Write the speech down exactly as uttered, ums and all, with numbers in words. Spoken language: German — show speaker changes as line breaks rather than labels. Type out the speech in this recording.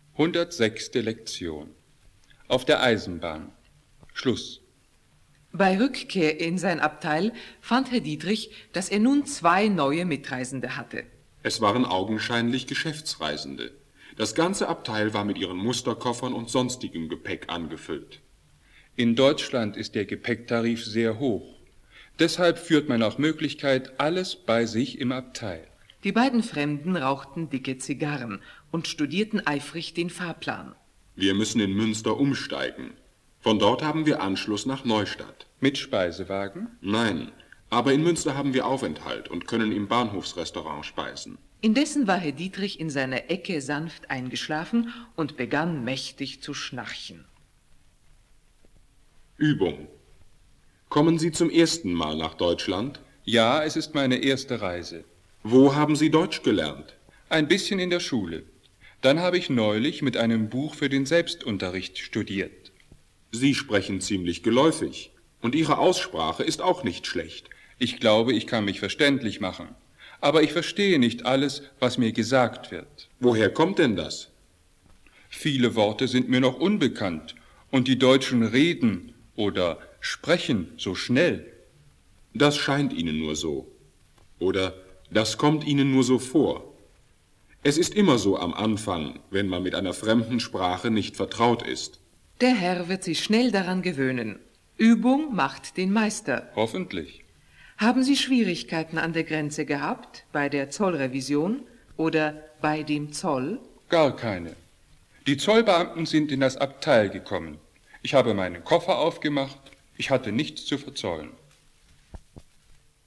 hundertsechste Lektion. Auf der Eisenbahn. Schluss.
Bei Rückkehr in sein Abteil fand Herr Dietrich, dass er nun zwei neue Mitreisende hatte.
Es waren augenscheinlich Geschäftsreisende. Das ganze Abteil war mit ihren Musterkoffern und sonstigem Gepäck angefüllt.
In Deutschland ist der Gepäcktarif sehr hoch. Deshalb führt man nach Möglichkeit alles bei sich im Abteil.
Die beiden Fremden rauchten dicke Zigarren und studierten eifrig den Fahrplan.
Wir müssen in Münster umsteigen. Von dort haben wir Anschluss nach Neustadt.
Mit Speisewagen?
Nein, aber in Münster haben wir Aufenthalt und können im Bahnhofsrestaurant speisen.
Indessen war Herr Dietrich in seiner Ecke sanft eingeschlafen und begann mächtig zu schnarchen.
Übung. Kommen Sie zum ersten Mal nach Deutschland?
Ja, es ist meine erste Reise.
Wo haben Sie Deutsch gelernt?
Ein bisschen in der Schule. Dann habe ich neulich mit einem Buch für den Selbstunterricht studiert.
Sie sprechen ziemlich geläufig. Und Ihre Aussprache ist auch nicht schlecht.
Ich glaube, ich kann mich verständlich machen. Aber ich verstehe nicht alles, was mir gesagt wird.
Woher kommt denn das?
Viele Worte sind mir noch unbekannt. Und die Deutschen reden oder sprechen so schnell.
Das scheint Ihnen nur so. Oder das kommt Ihnen nur so vor. Es ist immer so am Anfang, wenn man mit einer fremden Sprache nicht vertraut ist.
Der Herr wird sich schnell daran gewöhnen. Übung macht den Meister.
Hoffentlich.
Haben Sie Schwierigkeiten an der Grenze gehabt, bei der Zollrevision oder bei dem Zoll?
Gar keine. Die Zollbeamten sind in das Abteil gekommen. Ich habe meinen Koffer aufgemacht. Ich hatte nichts zu verzollen.